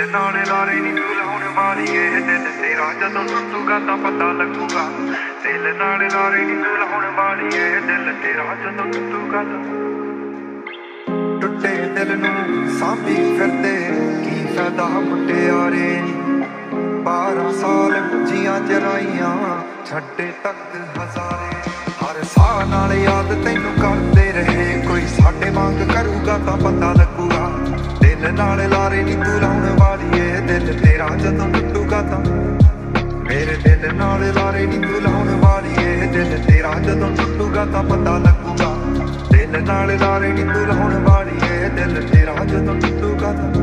नाले लारे नी तू लाउण वाली ए दिल तेरा जदों टुटूगा तां पता लगूगा। दिल नाले लारे नी तू लाउण वाली ए दिल तेरा जदों टुटूगा तां टुटे दिल नूं सांभी फिरदे की फायदा मुटियारे 12 साल जियां चराइयां छड्डे तक हज़ारे हर साह नाल याद तैनूं करदे रहे कोई साडे वांग करूगा तां पता लगूगा। दिल नाल लारे नी तू लाउण वाली ए दिल तेरा जदों टुटूगा तां मेरे दिल नाल लारे नी तू लाउण वाली ए दिल तेरा जदों टुटूगा तां पता लगूगा। दिल नाल लारे नी तू लाउण वाली ए दिल तेरा जदों टुटूगा तां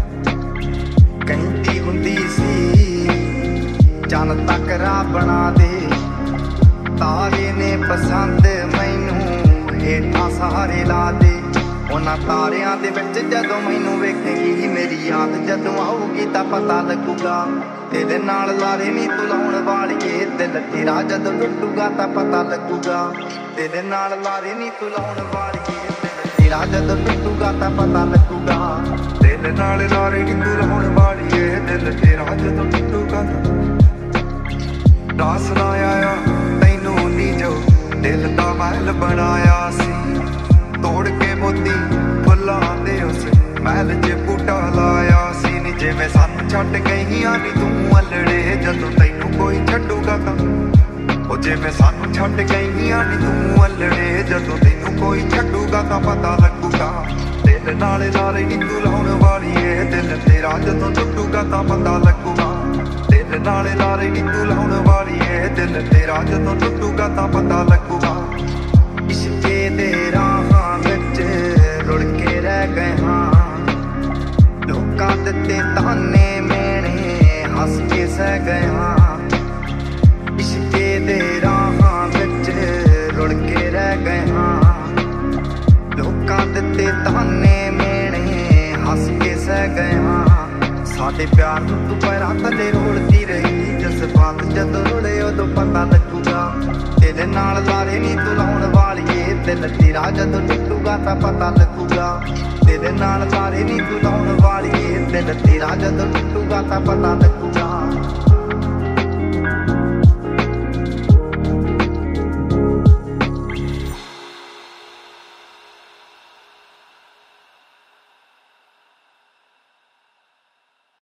कहती हुंदी सी चन तक राह बना दे तारे ने पसंद मैनू हेठां सहारे ला दे उन्हां तारियां दे विच जदों मैनू वेखेगी मेरी याद जदों आऊगी तां पता लगूगा। तेरे नाल लारे नी तू लाउण वाली ए दिल तेरा जदों टुटूगा तां पता लगूगा। तेरे नाल लारे नी तू लाउण वाली ए दिल तेरा जदों टुटूगा तां पता लगूगा। दिल नाल लारे नी तू लाउण वाली ए दिल तेरा जदों टुटूगा तां दास ना आया तैनू नी जो दिल दा महल बनाया सी तोड़ के मोती फुल्लां दे उस महल च बूटा लाया सी नी जिवें सानू छड्ड गईयां नी तू अल्लड़े जदों तैनू कोई छड्डूगा तां ओ जिवें सानू छड्ड गईयां नी तू अल्लड़े जदों तैनू कोई छड्डूगा तां पता लगूगा। दिल नाल लारे नी तू लाउण वाली ए दिल तेरा जदों टुटूगा तां पता लगूगा। दिल नाल लारे नी तू लाउण वाली ए दिल तेरा जदों टुटूगा तां पता लगूगा। इश्के दे राहां विच रुड़ के रह गए हां लोकां दित्ते ताने मेणे हस के सह गए हां। इश्के दे राहां विच रुड़ के रह गए हां लोकां दित्ते ताने मेणे हस के सह गए हां। साडे प्यार नूं तू पैरां थल्ले रोलदी रही जज्बात जदों रुले उदों पता लगूगा। तेरे नाल लारे नी तू लाउण वाली ए दिल तेरा जदों टुटूगा तां पता लगूगा। तेरे नाल लारे नी तू लाउण वाली ए दिल तेरा जदों टुटूगा तां पता लगूगा।